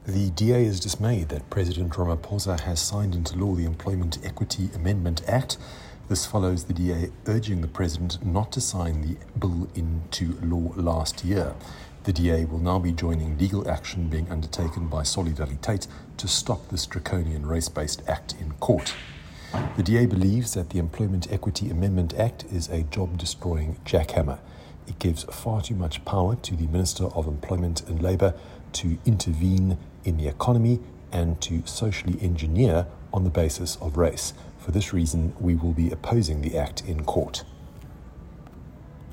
The DA is dismayed that President Ramaphosa has signed into law the Employment Equity Amendment Act. This follows the DA urging the President not to sign the bill into law last year. The DA will now be joining legal action being undertaken by Solidariteit to stop this draconian race-based act in court. The DA believes that the Employment Equity Amendment Act is a job-destroying jackhammer. It gives far too much power to the Minister of Employment and Labour to intervene in the economy and to socially engineer on the basis of race. For this reason, we will be opposing the act in court.